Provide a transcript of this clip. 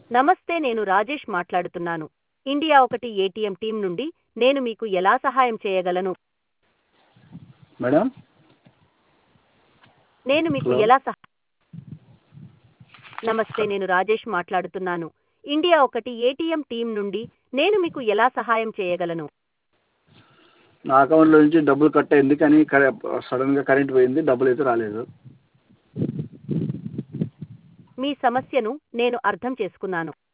నమస్తే, నేను రాజేష్ మాట్లాడుతున్నాను. ఇండియా ఒకటి ఏటీఎం టీం నుండి. నేను మీకు ఎలా సహాయం చేయగలను? మేడం నేను మీకు హలో ఎలా సహా నమస్తే, నేను రాజేష్ మాట్లాడుతున్నాను. ఇండియా ఒకటి ఏటీఎం టీం నుండి. నేను మీకు ఎలా సహాయం చేయగలను? నా అకౌంట్లో నుంచి డబ్బులు కట్ అయింది, కానీ సడన్గా కరెంట్ పోయింది, డబ్బులు అయితే రాలేదు. మీ సమస్యను నేను అర్థం చేసుకున్నాను.